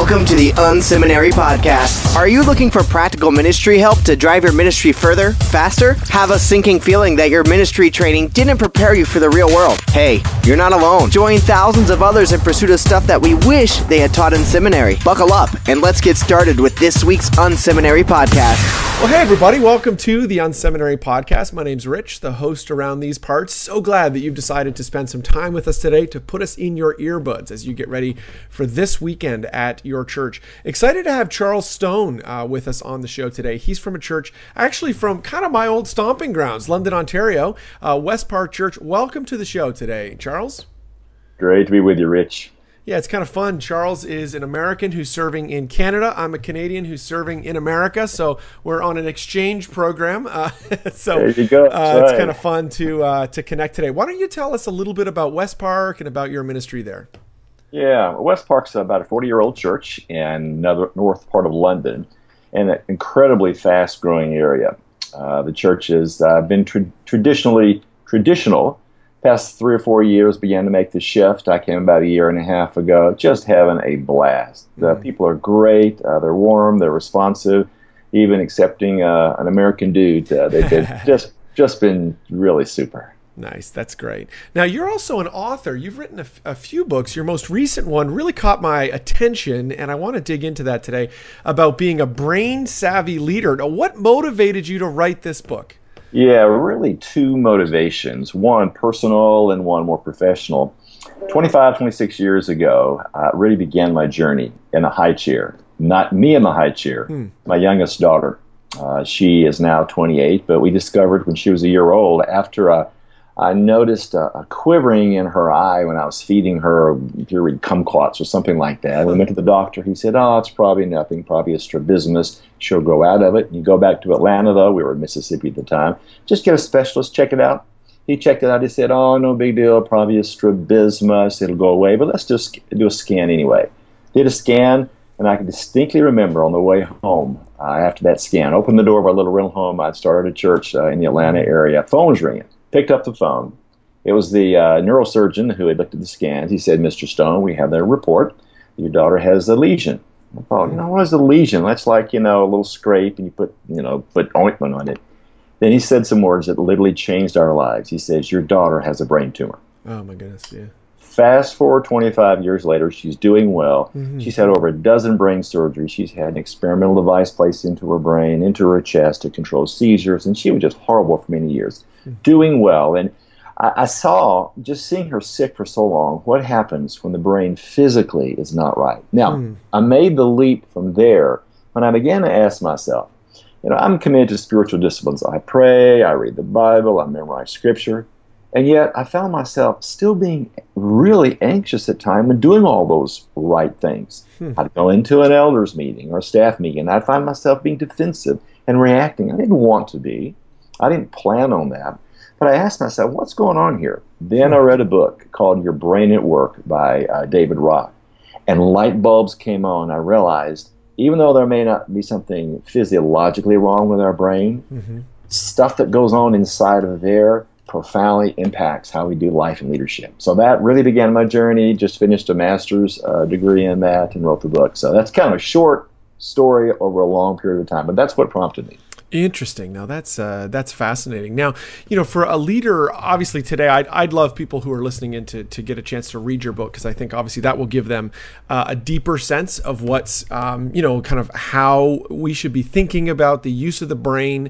Welcome to the Unseminary Podcast. Are you looking for practical ministry help to drive your ministry further, faster? Have a sinking feeling that your ministry training didn't prepare you for the real world? Hey, you're not alone. Join thousands of others in pursuit of stuff that we wish they had taught in seminary. Buckle up, and let's get started with this week's Unseminary Podcast. Well, hey everybody, welcome to the Unseminary Podcast. My name's Rich, the host around these parts. So glad that you've decided to spend some time with us today to put us in your earbuds as you get ready for this weekend at your church. Excited to have Charles Stone with us on the show today. He's from a church, actually from kind of my old stomping grounds, London, Ontario, West Park Church. Welcome to the show today, Charles. Great to be with you, Rich. Yeah, it's kind of fun. Charles is an American who's serving in Canada. I'm a Canadian who's serving in America. So we're on an exchange program. So there you go. It's kind of fun to connect today. Why don't you tell us a little bit about West Park and about your ministry there? Yeah, West Park's about a 40-year-old church in the north part of London, and an incredibly fast-growing area. The church has been traditional. Past 3 or 4 years began to make the shift. I came about a year and a half ago, just having a blast. The people are great. They're warm. They're responsive. Even accepting an American dude. They've just been really super. Nice. That's great. Now, you're also an author. You've written a few books. Your most recent one really caught my attention, and I want to dig into that today, about being a brain-savvy leader. Now, what motivated you to write this book? Yeah, really two motivations, one personal and one more professional. 26 years ago, I really began my journey in a high chair. Not me in the high chair, my youngest daughter. She is now 28, but we discovered when she was a year old, after I noticed a quivering in her eye when I was feeding her kumquats or something like that. We went to the doctor. He said, it's probably nothing, probably a strabismus. She'll grow out of it. You go back to Atlanta, though. We were in Mississippi at the time. Just get a specialist, check it out. He checked it out. He said, no big deal, probably a strabismus. It'll go away, but let's just do a scan anyway. Did a scan, and I can distinctly remember on the way home, after that scan, opened the door of our little rental home. I'd started a church in the Atlanta area. Phone was ringing. Picked up the phone. It was the neurosurgeon who had looked at the scans. He said, Mr. Stone, we have their report. Your daughter has a lesion. I thought, what is a lesion? That's like, a little scrape and you put ointment on it. Then he said some words that literally changed our lives. He says, your daughter has a brain tumor. Oh, my goodness, yeah. Fast forward 25 years later, she's doing well. She's had over a dozen brain surgeries. She's had an experimental device placed into her brain, into her chest to control seizures, and she was just horrible for many years. Doing well. And I saw, just seeing her sick for so long, what happens when the brain physically is not right. Now, I made the leap from there when I began to ask myself, I'm committed to spiritual disciplines. I pray, I read the Bible, I memorize Scripture. And yet I found myself still being really anxious at times and doing all those right things. I'd go into an elders meeting or a staff meeting, and I'd find myself being defensive and reacting. I didn't want to be. I didn't plan on that. But I asked myself, what's going on here? Then I read a book called Your Brain at Work by David Roth. And light bulbs came on. I realized, even though there may not be something physiologically wrong with our brain, stuff that goes on inside of there profoundly impacts how we do life and leadership. So that really began my journey. Just finished a master's degree in that and wrote the book. So that's kind of a short story over a long period of time, but that's what prompted me. Interesting. Now that's fascinating. Now, for a leader, obviously today, I'd love people who are listening in to get a chance to read your book, because I think obviously that will give them a deeper sense of what's, kind of how we should be thinking about the use of the brain,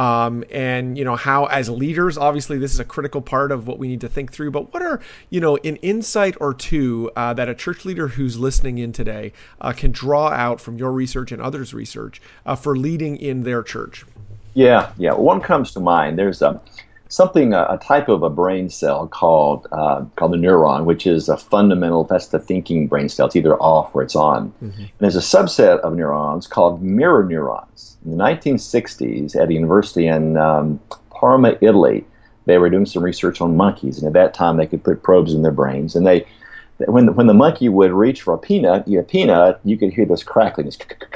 and how as leaders, obviously this is a critical part of what we need to think through. But what are an insight or two that a church leader who's listening in today can draw out from your research and others' research for leading in their church? Yeah. One comes to mind. There's a type of a brain cell called the neuron, which is a fundamental. That's the thinking brain cell. It's either off or it's on. And there's a subset of neurons called mirror neurons. In the 1960s, at a university in Parma, Italy, they were doing some research on monkeys, and at that time they could put probes in their brains, and when the monkey would reach for a peanut, you could hear this crackling,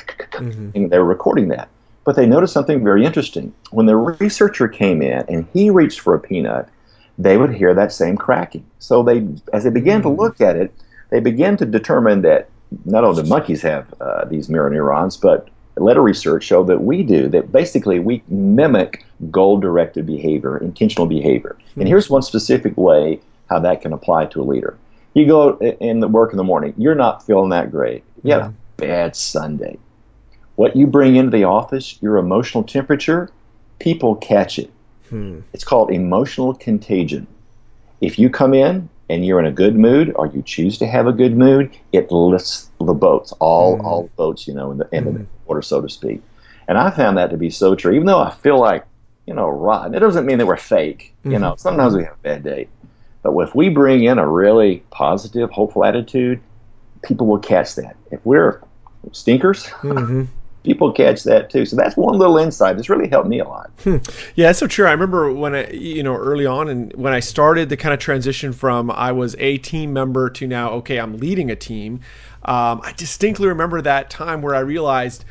and they were recording that. But they noticed something very interesting. When the researcher came in and he reached for a peanut, they would hear that same cracking. So as they began to look at it, they began to determine that not only do monkeys have these mirror neurons, but later research showed that we do, that basically we mimic goal-directed behavior, intentional behavior. And here's one specific way how that can apply to a leader. You go in the work in the morning, you're not feeling that great. You had a bad Sunday. What you bring into the office, your emotional temperature, people catch it. It's called emotional contagion. If you come in and you're in a good mood, or you choose to have a good mood, it lifts the boats, all boats, in the water, so to speak. And I found that to be so true. Even though I feel like, rotten, it doesn't mean that we're fake. Sometimes we have a bad day. But if we bring in a really positive, hopeful attitude, people will catch that. If we're stinkers, people catch that too. So that's one little insight that's really helped me a lot. Yeah, that's so true. I remember when early on, and when I started the kind of transition from I was a team member to now, okay, I'm leading a team. I distinctly remember that time where I realized,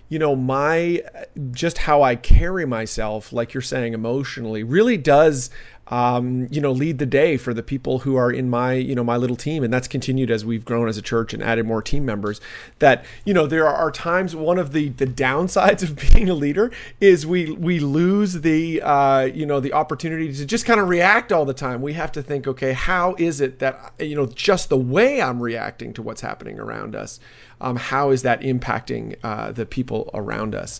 just how I carry myself, like you're saying, emotionally, really does lead the day for the people who are in my, my little team. And that's continued as we've grown as a church and added more team members. That, there are times, one of the downsides of being a leader is we lose the opportunity to just kind of react all the time. We have to think, okay, how is it that, just the way I'm reacting to what's happening around us, how is that impacting the people around us?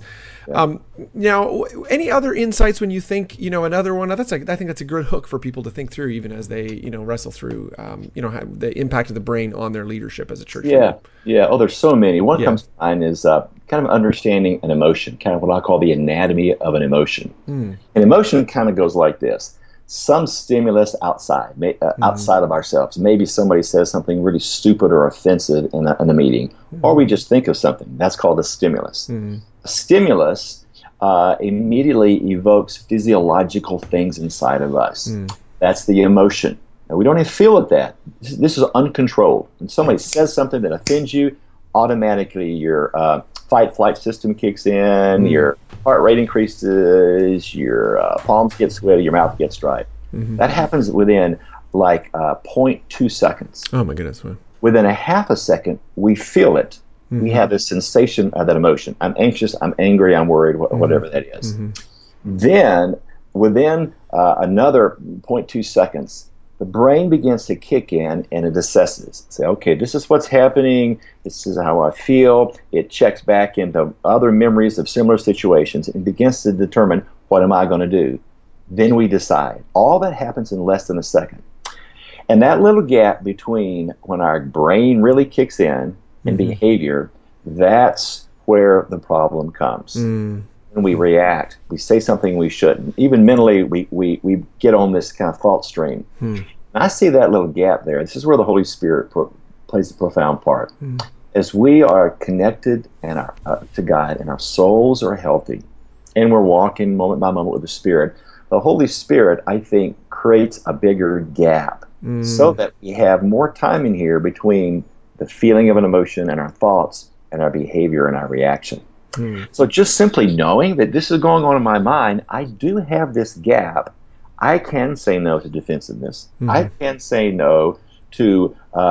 Now, any other insights when you think, another one? I think that's a good hook for people to think through, even as they, wrestle through, the impact of the brain on their leadership as a church leader. Yeah. Oh, there's so many. One comes to mind is kind of understanding an emotion, kind of what I call the anatomy of an emotion. An emotion kind of goes like this. Some stimulus outside of ourselves. Maybe somebody says something really stupid or offensive in a meeting, or we just think of something. That's called a stimulus. A stimulus immediately evokes physiological things inside of us. That's the emotion. Now, we don't even feel it that. This is uncontrolled. When somebody says something that offends you, automatically your fight-flight system kicks in, your heart rate increases, your palms get sweaty, your mouth gets dry. That happens within like 0.2 seconds. Oh my goodness. Within a half a second, we feel it. We have this sensation of that emotion. I'm anxious, I'm angry, I'm worried, whatever that is. Then, within another 0.2 seconds, the brain begins to kick in and it assesses. Say, okay, this is what's happening. This is how I feel. It checks back into other memories of similar situations and begins to determine, what am I going to do? Then we decide. All that happens in less than a second. And that little gap between when our brain really kicks in and behavior, that's where the problem comes. When we react, we say something we shouldn't. Even mentally, we get on this kind of thought stream. And I see that little gap there. This is where the Holy Spirit plays a profound part. As we are connected to God and our souls are healthy and we're walking moment by moment with the Spirit, the Holy Spirit, I think, creates a bigger gap so that we have more time in here between the feeling of an emotion and our thoughts and our behavior and our reaction. So just simply knowing that this is going on in my mind, I do have this gap. I can say no to defensiveness. I can say no to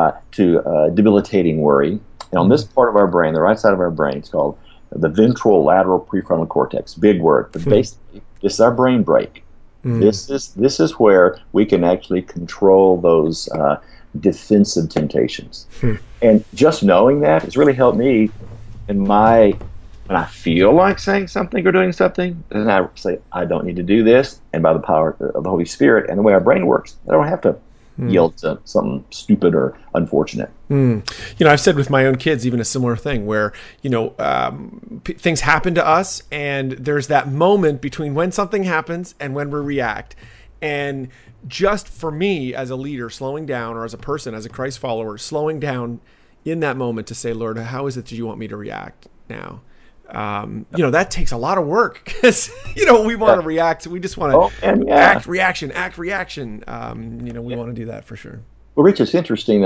debilitating worry. And on this part of our brain, the right side of our brain, it's called the ventral lateral prefrontal cortex. Big word, but basically, this is our brain break. This is where we can actually control those defensive temptations. And just knowing that has really helped me in when I feel like saying something or doing something, then I say, I don't need to do this. And by the power of the Holy Spirit and the way our brain works, I don't have to yield to something stupid or unfortunate. I've said with my own kids, even a similar thing where, things happen to us and there's that moment between when something happens and when we react. And just for me as a leader, slowing down, or as a person, as a Christ follower, slowing down in that moment to say, Lord, how is it that you want me to react now? That takes a lot of work because, we want to react. We just want to act reaction. We want to do that for sure. Well, Rich, it's interesting.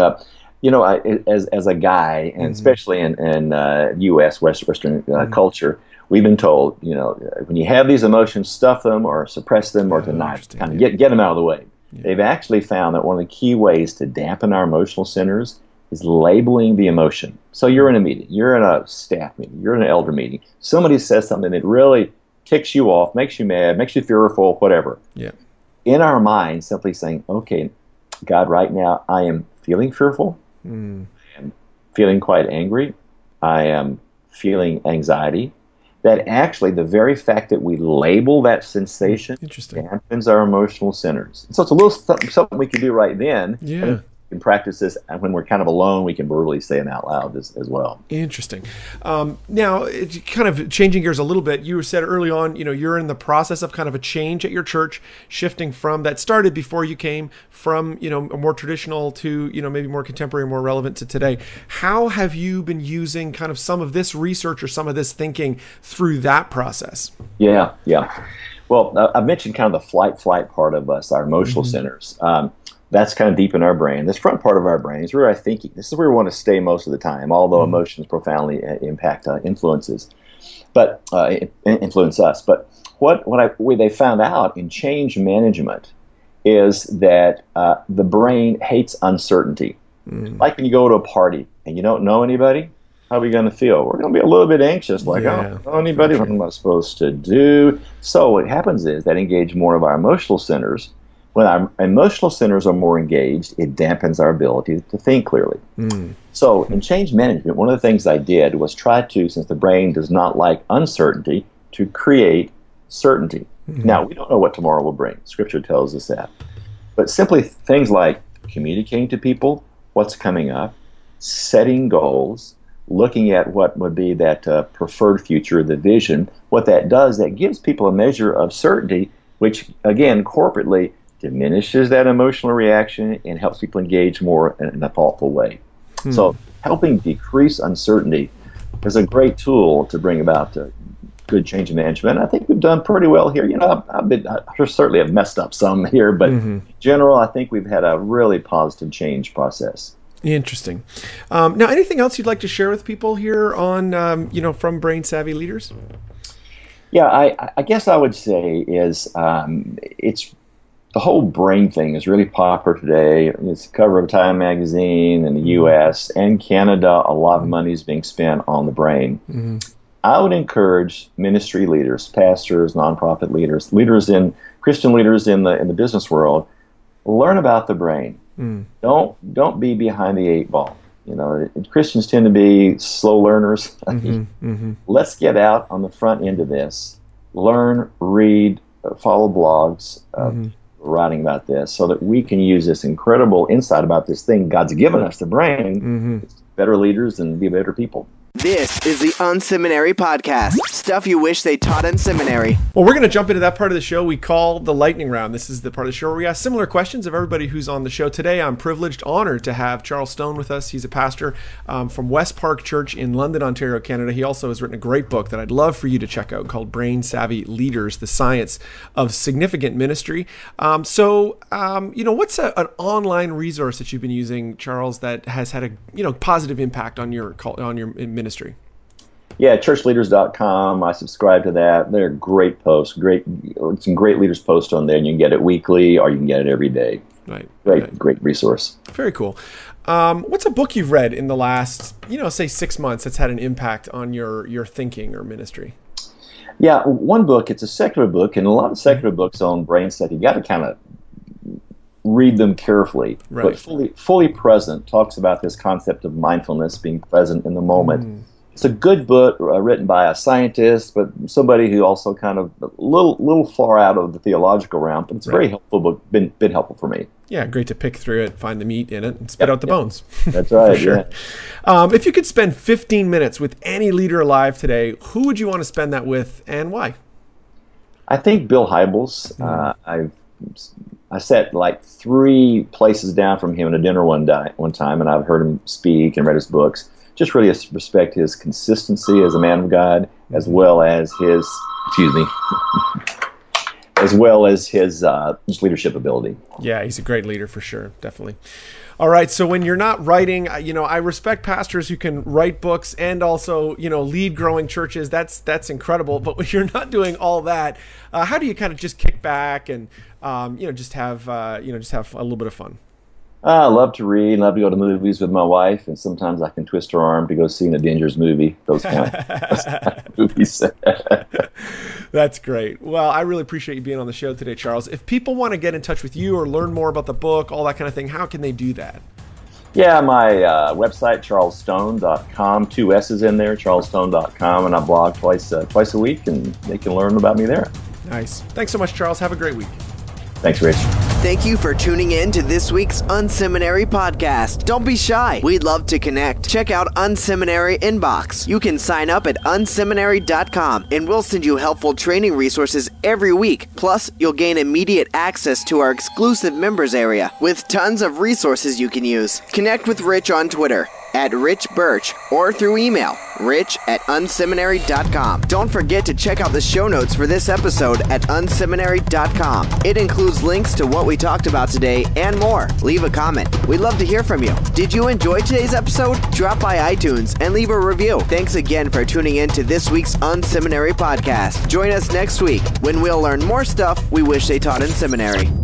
As a guy, and especially in U.S. Western culture, we've been told, when you have these emotions, stuff them or suppress them or deny them, kind of get them out of the way. They've actually found that one of the key ways to dampen our emotional centers is labeling the emotion. So you're in a meeting, you're in a staff meeting, you're in an elder meeting. Somebody says something that really ticks you off, makes you mad, makes you fearful, whatever. Yeah. In our mind, simply saying, okay, God, right now I am feeling fearful. I am feeling quite angry. I am feeling anxiety. That actually, the very fact that we label that sensation dampens our emotional centers. So it's a little something we can do right then. Yeah. We can practice this, and when we're kind of alone, we can verbally say it out loud as well. Interesting. Now, it's kind of changing gears a little bit. You said early on, you're in the process of kind of a change at your church, shifting from that started before you came from, a more traditional to, maybe more contemporary, more relevant to today. How have you been using kind of some of this research or some of this thinking through that process? Yeah. Well, I mentioned kind of the flight part of us, our emotional centers. That's kind of deep in our brain. This front part of our brain is where our thinking. This is where we want to stay most of the time, although emotions profoundly influence us. But what they found out in change management is that the brain hates uncertainty. Like when you go to a party and you don't know anybody, how are we going to feel? We're going to be a little bit anxious, like, I don't know anybody, what am I supposed to do? So what happens is that engage more of our emotional centers. When our emotional centers are more engaged, it dampens our ability to think clearly. So in change management, one of the things I did was try to, since the brain does not like uncertainty, to create certainty. Now, we don't know what tomorrow will bring. Scripture tells us that. But simply things like communicating to people what's coming up, setting goals, looking at what would be that preferred future, the vision, what that does, that gives people a measure of certainty, which, again, corporately, diminishes that emotional reaction and helps people engage more in a thoughtful way. So helping decrease uncertainty is a great tool to bring about good change management. I think we've done pretty well here. I certainly have messed up some here, but in general, I think we've had a really positive change process. Interesting. Now, anything else you'd like to share with people here on, from Brain Savvy Leaders? Yeah, I guess I would say is it's the whole brain thing is really popular today. It's the cover of Time magazine in the U.S. and Canada. A lot of money is being spent on the brain. I would encourage ministry leaders, pastors, nonprofit Christian leaders in the business world, learn about the brain. Don't be behind the eight ball. Christians tend to be slow learners. Let's get out on the front end of this. Learn, read, follow blogs, writing about this, so that we can use this incredible insight about this thing God's given us, the brain, better leaders and be better people. This is the Unseminary Podcast. Stuff you wish they taught in seminary. Well, we're going to jump into that part of the show we call the lightning round. This is the part of the show where we ask similar questions of everybody who's on the show today. I'm privileged, honored to have Charles Stone with us. He's a pastor from West Park Church in London, Ontario, Canada. He also has written a great book that I'd love for you to check out called Brain Savvy Leaders, The Science of Significant Ministry. What's an online resource that you've been using, Charles, that has had a positive impact on your ministry? Yeah, churchleaders.com. I subscribe to that. They're great posts. Some great leaders post on there, and you can get it weekly or you can get it every day. Right. Great resource. Very cool. What's a book you've read in the last, say 6 months that's had an impact on your thinking or ministry? Yeah, one book. It's a secular book, and a lot of secular books on brain stuff, you got to kind of read them carefully. Right. But fully present talks about this concept of mindfulness, being present in the moment. It's a good book written by a scientist, but somebody who also kind of a little far out of the theological realm. But it's a very helpful book. Been helpful for me. Yeah, great to pick through it, find the meat in it, and spit out the bones. That's right. For sure. Yeah. If you could spend 15 minutes with any leader alive today, who would you want to spend that with, and why? I think Bill Hybels. I sat like 3 places down from him at a dinner one time, and I've heard him speak and read his books. Just really respect his consistency as a man of God, as well as his, just leadership ability. Yeah, he's a great leader for sure, definitely. All right, so when you're not writing, I respect pastors who can write books and also, lead growing churches. That's incredible. But when you're not doing all that, how do you kind of just kick back and, just have a little bit of fun? I love to read, love to go to movies with my wife, and sometimes I can twist her arm to go see an Avengers movie, those kind of movies. That's great. Well, I really appreciate you being on the show today, Charles. If people want to get in touch with you or learn more about the book, all that kind of thing, how can they do that? Yeah, my website, charlesstone.com, 2 S's in there, charlesstone.com, and I blog twice a week, and they can learn about me there. Nice. Thanks so much, Charles. Have a great week. Thanks, Rich. Thank you for tuning in to this week's Unseminary podcast. Don't be shy. We'd love to connect. Check out Unseminary Inbox. You can sign up at unseminary.com and we'll send you helpful training resources every week. Plus, you'll gain immediate access to our exclusive members area with tons of resources you can use. Connect with Rich on Twitter at Rich Birch or through email, rich@unseminary.com. Don't forget to check out the show notes for this episode at unseminary.com. It includes links to what we talked about today and more. Leave a comment. We'd love to hear from you. Did you enjoy today's episode? Drop by iTunes and leave a review. Thanks again for tuning in to this week's Unseminary podcast. Join us next week when we'll learn more stuff we wish they taught in seminary.